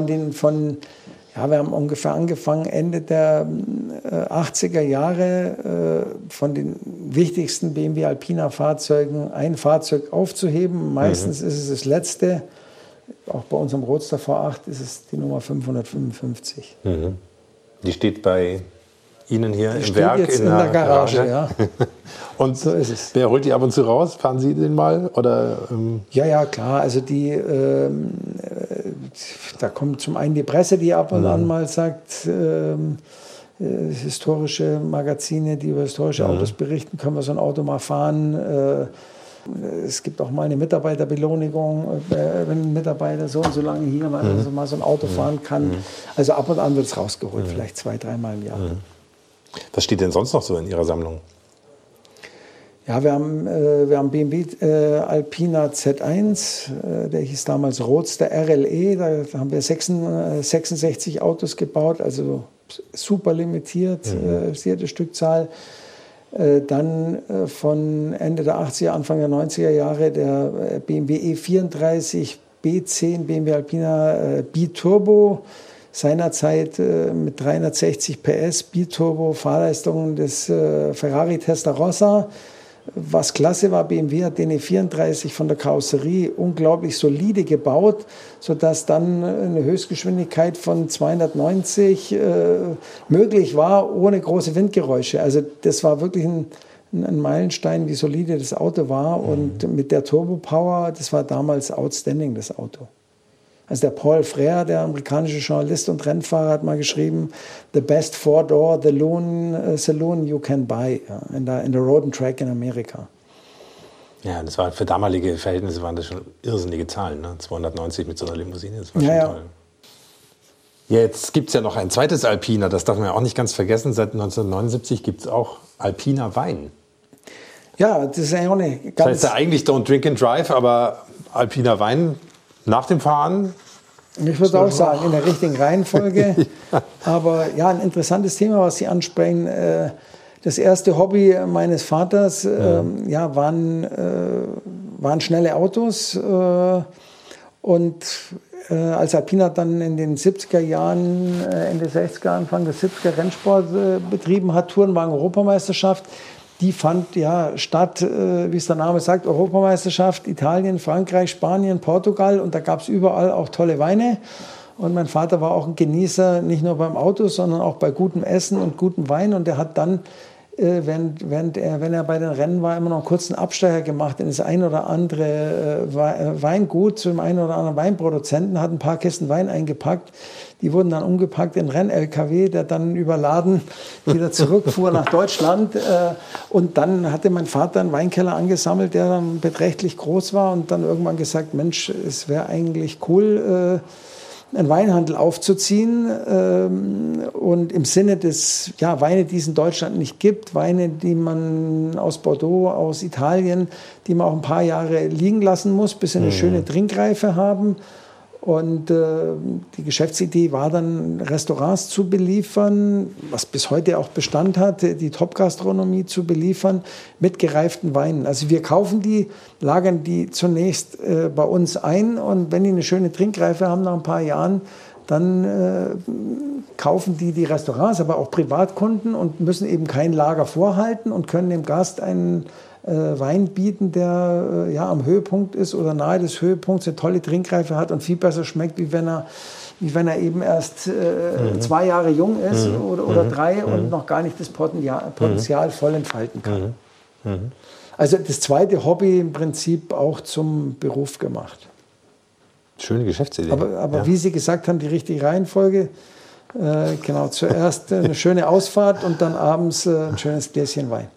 wir haben ungefähr angefangen Ende der 80er Jahre von den wichtigsten BMW Alpina Fahrzeugen ein Fahrzeug aufzuheben. Meistens ist es das letzte. Auch bei unserem Roadster V8 ist es die Nummer 555. Die steht bei Ihnen hier die im Werk jetzt in der Garage. Ja. Und so ist es. Wer holt die ab und zu raus? Fahren Sie den mal? Oder, Ja, klar. Also da kommt zum einen die Presse, die ab und an mal sagt, historische Magazine, die über historische Autos berichten, können wir so ein Auto mal fahren. Es gibt auch mal eine Mitarbeiterbelohnung, wenn ein Mitarbeiter so und so lange hier mal so ein Auto fahren kann. Also ab und an wird es rausgeholt, vielleicht 2-3 Mal im Jahr. Was steht denn sonst noch so in Ihrer Sammlung? Ja, wir haben BMW Alpina Z1, der hieß damals Roadster RLE, da haben wir 66 Autos gebaut, also super limitierte Stückzahl. Dann von Ende der 80er, Anfang der 90er Jahre der BMW E34 B10 BMW Alpina Biturbo, seinerzeit mit 360 PS Biturbo, Fahrleistungen des Ferrari Testarossa. Was klasse war, BMW hat den E34 von der Karosserie unglaublich solide gebaut, sodass dann eine Höchstgeschwindigkeit von 290 möglich war, ohne große Windgeräusche. Also das war wirklich ein Meilenstein, wie solide das Auto war. Und mit der Turbo-Power, das war damals outstanding, das Auto. Also der Paul Frère, der amerikanische Journalist und Rennfahrer, hat mal geschrieben, the best four-door saloon you can buy, in der Road and Track in Amerika. Ja, das war für damalige Verhältnisse waren das schon irrsinnige Zahlen, ne? 290 mit so einer Limousine, das war schon toll. Ja, jetzt gibt es ja noch ein zweites Alpina, das darf man ja auch nicht ganz vergessen. Seit 1979 gibt es auch Alpina Wein. Ja, das ist ja auch eine ganz... Das heißt ja eigentlich Don't Drink and Drive, aber Alpina Wein nach dem Fahren? Ich würde auch sagen, in der richtigen Reihenfolge. Ja. Aber ja, ein interessantes Thema, was Sie ansprechen. Das erste Hobby meines Vaters waren schnelle Autos. Und als Alpina dann in den 70er Jahren, Ende 60er, Anfang der 70er Rennsport betrieben hat, Tourenwagen-Europameisterschaft, die fand ja statt, wie es der Name sagt, Europameisterschaft, Italien, Frankreich, Spanien, Portugal, und da gab es überall auch tolle Weine. Und mein Vater war auch ein Genießer, nicht nur beim Auto, sondern auch bei gutem Essen und gutem Wein. Und er hat dann, wenn er bei den Rennen war, immer noch einen kurzen Abstecher gemacht in das ein oder andere Weingut zu dem einen oder anderen Weinproduzenten, hat ein paar Kisten Wein eingepackt. Die wurden dann umgepackt in Renn-LKW, der dann überladen wieder zurückfuhr nach Deutschland. Und dann hatte mein Vater einen Weinkeller angesammelt, der dann beträchtlich groß war, und dann irgendwann gesagt, Mensch, es wäre eigentlich cool, einen Weinhandel aufzuziehen, und im Sinne des, Weine, die es in Deutschland nicht gibt, Weine, die man aus Bordeaux, aus Italien, die man auch ein paar Jahre liegen lassen muss, bis sie eine schöne Trinkreife haben. Und die Geschäftsidee war dann, Restaurants zu beliefern, was bis heute auch Bestand hat, die Top-Gastronomie zu beliefern mit gereiften Weinen. Also wir kaufen die, lagern die zunächst bei uns ein, und wenn die eine schöne Trinkreife haben nach ein paar Jahren, dann kaufen die Restaurants, aber auch Privatkunden, und müssen eben kein Lager vorhalten und können dem Gast einen Wein bieten, der am Höhepunkt ist oder nahe des Höhepunkts, eine tolle Trinkreife hat und viel besser schmeckt, wie wenn er eben erst 2 Jahre jung ist oder 3 und noch gar nicht das Potenzial voll entfalten kann. Also das zweite Hobby im Prinzip auch zum Beruf gemacht. Schöne Geschäftsidee. Aber wie Sie gesagt haben, die richtige Reihenfolge. Genau, zuerst eine schöne Ausfahrt und dann abends ein schönes Gläschen Wein.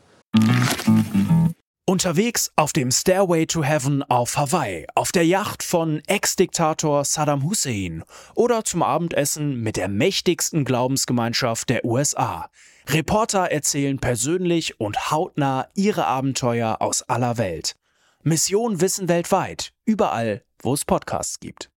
Unterwegs auf dem Stairway to Heaven auf Hawaii, auf der Yacht von Ex-Diktator Saddam Hussein oder zum Abendessen mit der mächtigsten Glaubensgemeinschaft der USA. Reporter erzählen persönlich und hautnah ihre Abenteuer aus aller Welt. Mission Wissen weltweit, überall, wo es Podcasts gibt.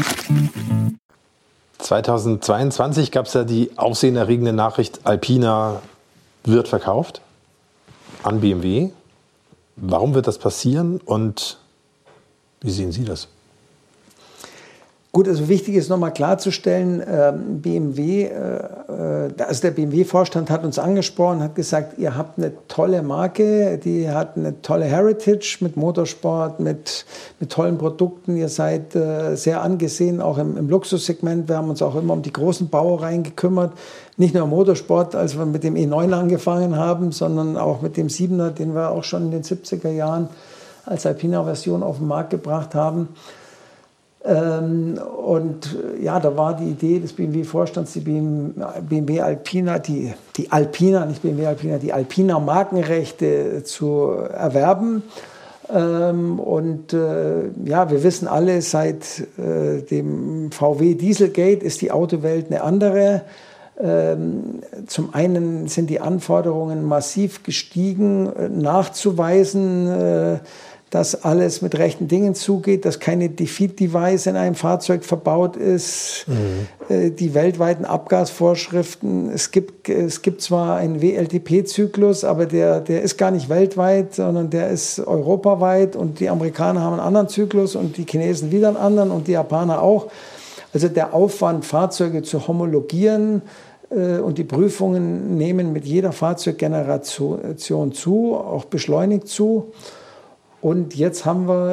2022 gab es ja die aufsehenerregende Nachricht, Alpina wird verkauft an BMW. Warum wird das passieren und wie sehen Sie das? Gut, also wichtig ist nochmal klarzustellen, BMW, also der BMW-Vorstand hat uns angesprochen, hat gesagt, ihr habt eine tolle Marke, die hat eine tolle Heritage mit Motorsport, mit tollen Produkten, ihr seid sehr angesehen, auch im Luxussegment. Wir haben uns auch immer um die großen Baureihen gekümmert, nicht nur im Motorsport, als wir mit dem E9 angefangen haben, sondern auch mit dem 7er, den wir auch schon in den 70er Jahren als Alpina-Version auf den Markt gebracht haben. Und ja, da war die Idee des BMW-Vorstands, die BMW Alpina, die Alpina, nicht BMW Alpina, die Alpina Markenrechte zu erwerben. Und ja, wir wissen alle, seit dem VW Dieselgate ist die Autowelt eine andere. Zum einen sind die Anforderungen massiv gestiegen, nachzuweisen, dass alles mit rechten Dingen zugeht, dass keine Defeat-Device in einem Fahrzeug verbaut ist, die weltweiten Abgasvorschriften. Es gibt zwar einen WLTP-Zyklus, aber der ist gar nicht weltweit, sondern der ist europaweit, und die Amerikaner haben einen anderen Zyklus und die Chinesen wieder einen anderen und die Japaner auch. Also der Aufwand, Fahrzeuge zu homologieren, und die Prüfungen nehmen mit jeder Fahrzeuggeneration zu, auch beschleunigt zu. Und jetzt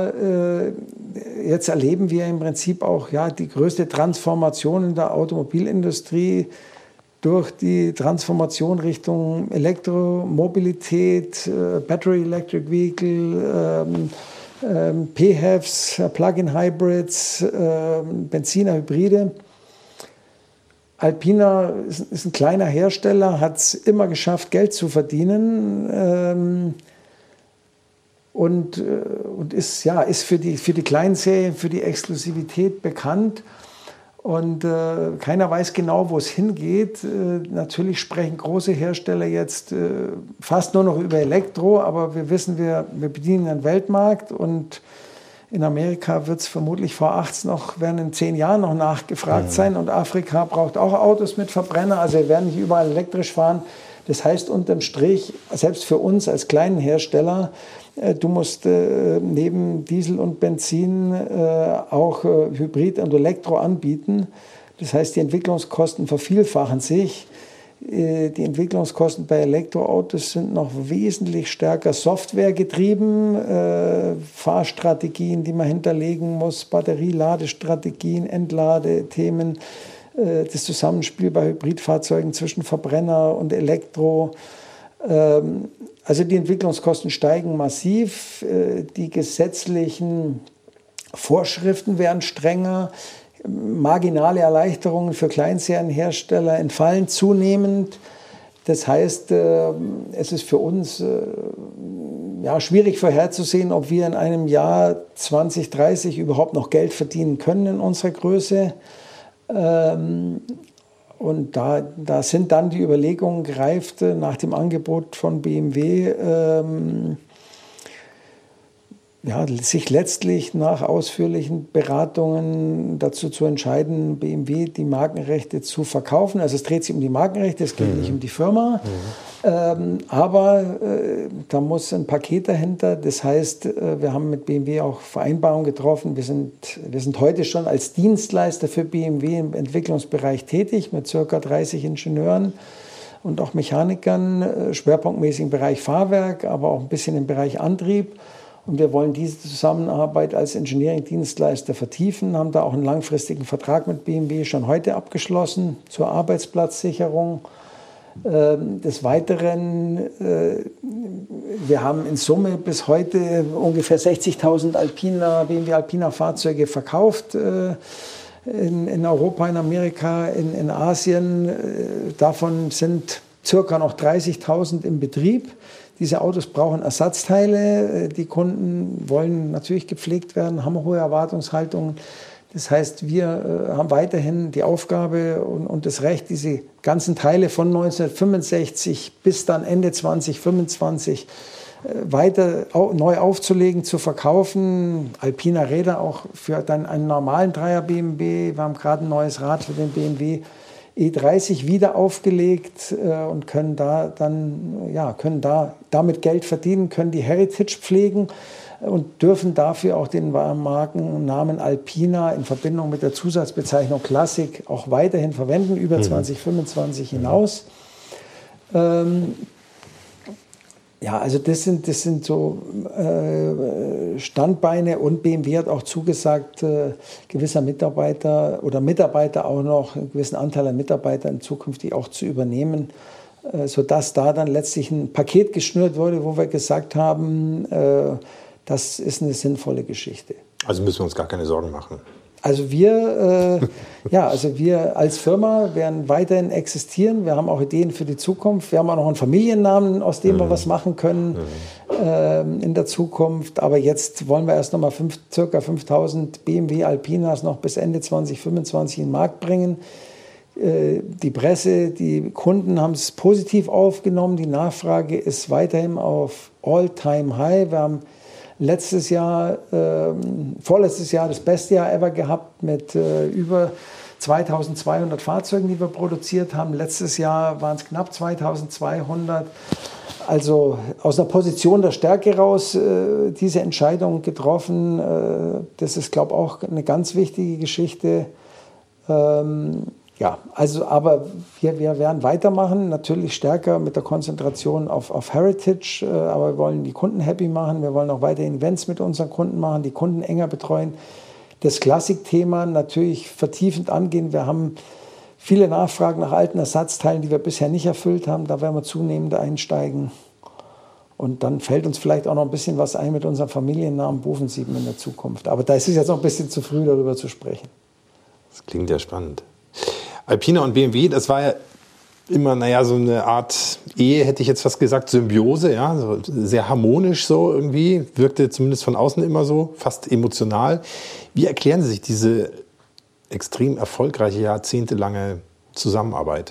erleben wir im Prinzip auch die größte Transformation in der Automobilindustrie durch die Transformation Richtung Elektromobilität, Battery Electric Vehicle, PHEVs, Plug-in Hybrids, Benziner, Hybride. Alpina ist ein kleiner Hersteller, hat es immer geschafft, Geld zu verdienen, und ist für die Kleinserien, für die Exklusivität bekannt. Und keiner weiß genau, wo es hingeht. Natürlich sprechen große Hersteller jetzt fast nur noch über Elektro, aber wir wissen, wir bedienen einen Weltmarkt, und in Amerika wird es vermutlich werden in 10 Jahren noch nachgefragt sein, und Afrika braucht auch Autos mit Verbrenner, also wir werden nicht überall elektrisch fahren. Das heißt unterm Strich, selbst für uns als kleinen Hersteller, du musst neben Diesel und Benzin auch Hybrid und Elektro anbieten. Das heißt, die Entwicklungskosten vervielfachen sich. Die Entwicklungskosten bei Elektroautos sind noch wesentlich stärker softwaregetrieben. Fahrstrategien, die man hinterlegen muss, Batterieladestrategien, Entladethemen, das Zusammenspiel bei Hybridfahrzeugen zwischen Verbrenner und Elektro. Also die Entwicklungskosten steigen massiv, die gesetzlichen Vorschriften werden strenger, marginale Erleichterungen für Kleinserienhersteller entfallen zunehmend. Das heißt, es ist für uns schwierig vorherzusehen, ob wir in einem Jahr 2030 überhaupt noch Geld verdienen können in unserer Größe. Und da sind dann die Überlegungen gereift nach dem Angebot von BMW, sich letztlich nach ausführlichen Beratungen dazu zu entscheiden, BMW die Markenrechte zu verkaufen. Also es dreht sich um die Markenrechte, es geht nicht um die Firma. Aber da muss ein Paket dahinter. Das heißt, wir haben mit BMW auch Vereinbarungen getroffen. Wir sind heute schon als Dienstleister für BMW im Entwicklungsbereich tätig mit ca. 30 Ingenieuren und auch Mechanikern, schwerpunktmäßig im Bereich Fahrwerk, aber auch ein bisschen im Bereich Antrieb. Und wir wollen diese Zusammenarbeit als Engineering-Dienstleister vertiefen, haben da auch einen langfristigen Vertrag mit BMW schon heute abgeschlossen zur Arbeitsplatzsicherung. Des Weiteren, wir haben in Summe bis heute ungefähr 60.000 BMW Alpina-Fahrzeuge verkauft in Europa, in Amerika, in Asien. Davon sind circa noch 30.000 im Betrieb. Diese Autos brauchen Ersatzteile. Die Kunden wollen natürlich gepflegt werden, haben hohe Erwartungshaltungen. Das heißt, wir haben weiterhin die Aufgabe und das Recht, diese ganzen Teile von 1965 bis dann Ende 2025 weiter neu aufzulegen, zu verkaufen. Alpina Räder auch für dann einen normalen Dreier BMW. Wir haben gerade ein neues Rad für den BMW E30 wieder aufgelegt und können damit Geld verdienen, können die Heritage pflegen und dürfen dafür auch den Markennamen Alpina in Verbindung mit der Zusatzbezeichnung Classic auch weiterhin verwenden, über 2025 hinaus. Also das sind so Standbeine, und BMW hat auch zugesagt, gewisser Mitarbeiter auch noch, einen gewissen Anteil an Mitarbeitern zukünftig auch zu übernehmen, sodass da dann letztlich ein Paket geschnürt wurde, wo wir gesagt haben, das ist eine sinnvolle Geschichte. Also müssen wir uns gar keine Sorgen machen. Also wir als Firma werden weiterhin existieren. Wir haben auch Ideen für die Zukunft. Wir haben auch noch einen Familiennamen, aus dem wir was machen können in der Zukunft. Aber jetzt wollen wir erst noch mal ca. 5.000 BMW Alpinas noch bis Ende 2025 in den Markt bringen. Die Presse, die Kunden haben es positiv aufgenommen. Die Nachfrage ist weiterhin auf All-Time-High. Wir haben vorletztes Jahr das beste Jahr ever gehabt mit über 2200 Fahrzeugen, die wir produziert haben. Letztes Jahr waren es knapp 2200. Also aus einer Position der Stärke raus diese Entscheidung getroffen. Das ist, glaube ich, auch eine ganz wichtige Geschichte. Ja, also aber wir werden weitermachen, natürlich stärker mit der Konzentration auf Heritage, aber wir wollen die Kunden happy machen, wir wollen auch weiterhin Events mit unseren Kunden machen, die Kunden enger betreuen. Das Klassikthema natürlich vertiefend angehen. Wir haben viele Nachfragen nach alten Ersatzteilen, die wir bisher nicht erfüllt haben. Da werden wir zunehmend einsteigen. Und dann fällt uns vielleicht auch noch ein bisschen was ein mit unserem Familiennamen Boven7 in der Zukunft. Aber da ist es jetzt noch ein bisschen zu früh, darüber zu sprechen. Das klingt ja spannend. Alpina und BMW, das war ja immer, so eine Art Ehe, hätte ich jetzt fast gesagt, Symbiose, ja, so sehr harmonisch so irgendwie, wirkte zumindest von außen immer so, fast emotional. Wie erklären Sie sich diese extrem erfolgreiche, jahrzehntelange Zusammenarbeit?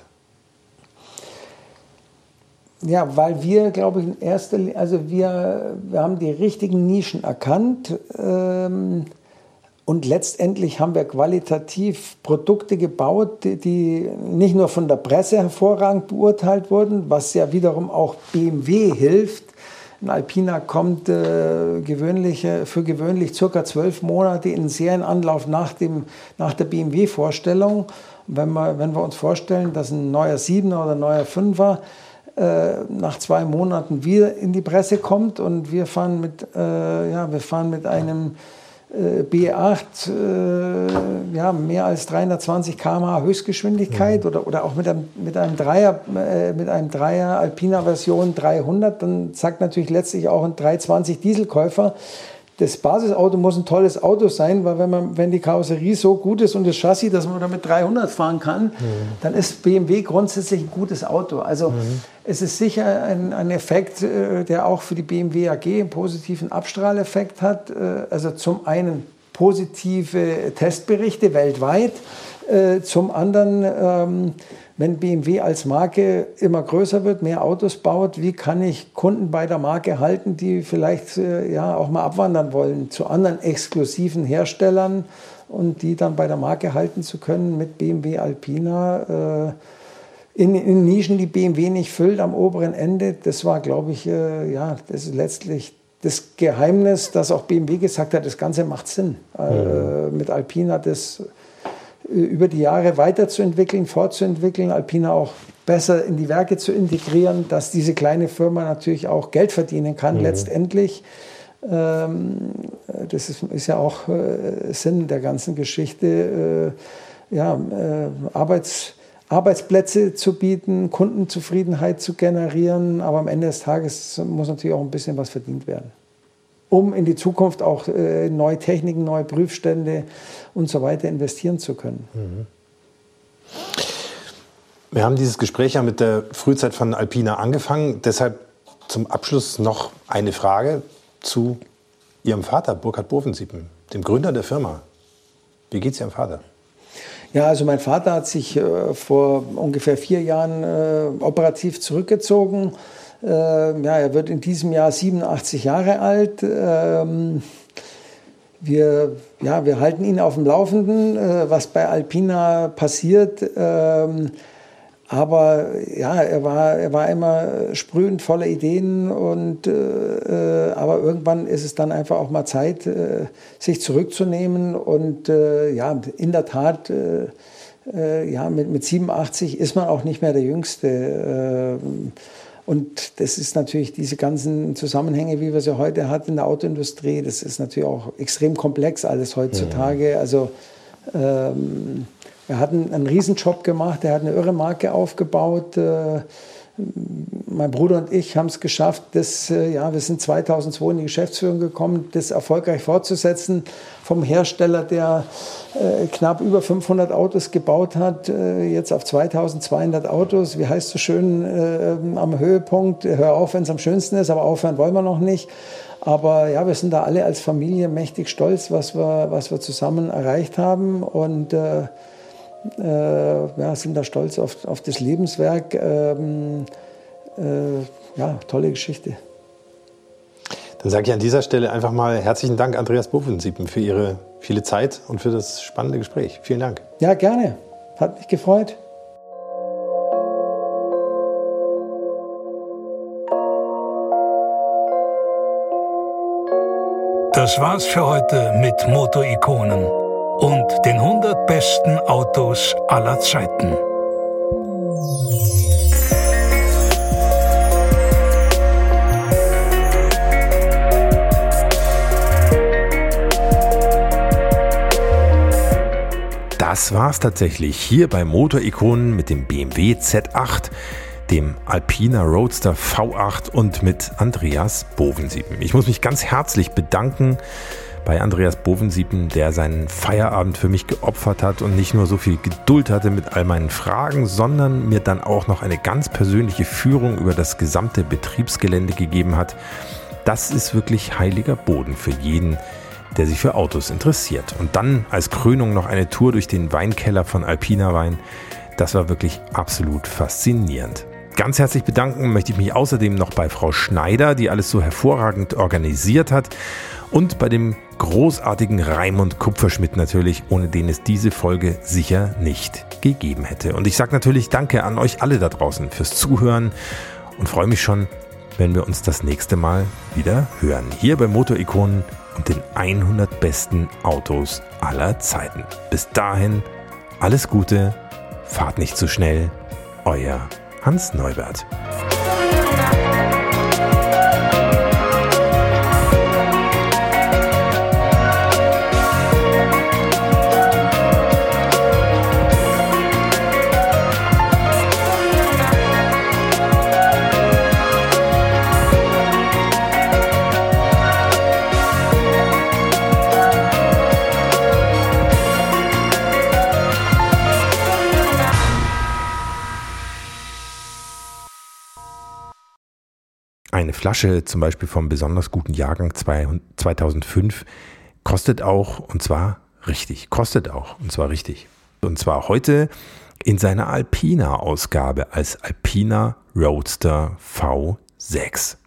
Ja, weil wir, glaube ich, wir haben die richtigen Nischen erkannt, und letztendlich haben wir qualitativ Produkte gebaut, die nicht nur von der Presse hervorragend beurteilt wurden, was ja wiederum auch BMW hilft. Ein Alpina kommt für gewöhnlich ca. 12 Monate in Serienanlauf nach der BMW-Vorstellung. Wenn wir uns vorstellen, dass ein neuer 7er oder ein neuer 5er nach 2 Monaten wieder in die Presse kommt und wir fahren mit einem B8, mehr als 320 km/h Höchstgeschwindigkeit oder auch mit einem Dreier Alpina-Version 300, dann sagt natürlich letztlich auch ein 320 Dieselkäufer, das Basisauto muss ein tolles Auto sein, weil wenn die Karosserie so gut ist und das Chassis, dass man damit 300 fahren kann, dann ist BMW grundsätzlich ein gutes Auto. Also es ist sicher ein Effekt, der auch für die BMW AG einen positiven Abstrahleffekt hat. Also zum einen positive Testberichte weltweit, zum anderen wenn BMW als Marke immer größer wird, mehr Autos baut, wie kann ich Kunden bei der Marke halten, die vielleicht auch mal abwandern wollen zu anderen exklusiven Herstellern und die dann bei der Marke halten zu können mit BMW Alpina in Nischen, die BMW nicht füllt am oberen Ende. Das war, glaube ich, das ist letztlich das Geheimnis, dass auch BMW gesagt hat, das Ganze macht Sinn. Mit Alpina das über die Jahre weiterzuentwickeln, fortzuentwickeln, Alpina auch besser in die Werke zu integrieren, dass diese kleine Firma natürlich auch Geld verdienen kann letztendlich. Das ist ja auch Sinn der ganzen Geschichte, Arbeitsplätze zu bieten, Kundenzufriedenheit zu generieren, aber am Ende des Tages muss natürlich auch ein bisschen was verdient werden, um in die Zukunft auch neue Techniken, neue Prüfstände und so weiter investieren zu können. Wir haben dieses Gespräch ja mit der Frühzeit von Alpina angefangen. Deshalb zum Abschluss noch eine Frage zu Ihrem Vater, Burkhard Boven7, dem Gründer der Firma. Wie geht es Ihrem Vater? Ja, also mein Vater hat sich vor ungefähr 4 Jahren operativ zurückgezogen. Er wird in diesem Jahr 87 Jahre alt. Wir halten ihn auf dem Laufenden, was bei Alpina passiert. Aber er war immer sprühend voller Ideen aber irgendwann ist es dann einfach auch mal Zeit, sich zurückzunehmen und in der Tat mit 87 ist man auch nicht mehr der Jüngste. Und das ist natürlich diese ganzen Zusammenhänge, wie wir sie heute hatten in der Autoindustrie, das ist natürlich auch extrem komplex alles heutzutage. Also er hat einen Riesenjob gemacht, er hat eine irre Marke aufgebaut. Mein Bruder und ich haben es geschafft, wir sind 2002 in die Geschäftsführung gekommen, das erfolgreich fortzusetzen. Vom Hersteller, der knapp über 500 Autos gebaut hat, jetzt auf 2200 Autos. Wie heißt es so schön am Höhepunkt? Hör auf, wenn es am schönsten ist, aber aufhören wollen wir noch nicht. Aber ja, wir sind da alle als Familie mächtig stolz, was wir zusammen erreicht haben und sind da stolz auf das Lebenswerk. Tolle Geschichte. Dann sage ich an dieser Stelle einfach mal herzlichen Dank, Andreas Bovensiepen, für Ihre viele Zeit und für das spannende Gespräch. Vielen Dank. Ja, gerne. Hat mich gefreut. Das war's für heute mit Motorikonen und den 100 besten Autos aller Zeiten. Das war's tatsächlich hier bei Motorikonen mit dem BMW Z8, dem Alpina Roadster V8 und mit Andreas Bovensiepen. Ich muss mich ganz herzlich bedanken bei Andreas Bovensiepen, der seinen Feierabend für mich geopfert hat und nicht nur so viel Geduld hatte mit all meinen Fragen, sondern mir dann auch noch eine ganz persönliche Führung über das gesamte Betriebsgelände gegeben hat. Das ist wirklich heiliger Boden für jeden, der sich für Autos interessiert. Und dann als Krönung noch eine Tour durch den Weinkeller von Alpina Wein. Das war wirklich absolut faszinierend. Ganz herzlich bedanken möchte ich mich außerdem noch bei Frau Schneider, die alles so hervorragend organisiert hat, und bei dem großartigen Raimund Kupferschmidt natürlich, ohne den es diese Folge sicher nicht gegeben hätte. Und ich sage natürlich Danke an euch alle da draußen fürs Zuhören und freue mich schon, wenn wir uns das nächste Mal wieder hören. Hier bei Motorikonen und den 100 besten Autos aller Zeiten. Bis dahin, alles Gute, fahrt nicht zu schnell, euer Hans Neubert. Eine Flasche zum Beispiel vom besonders guten Jahrgang 2005 kostet auch, und zwar richtig. Und zwar heute in seiner Alpina-Ausgabe als Alpina Roadster V6.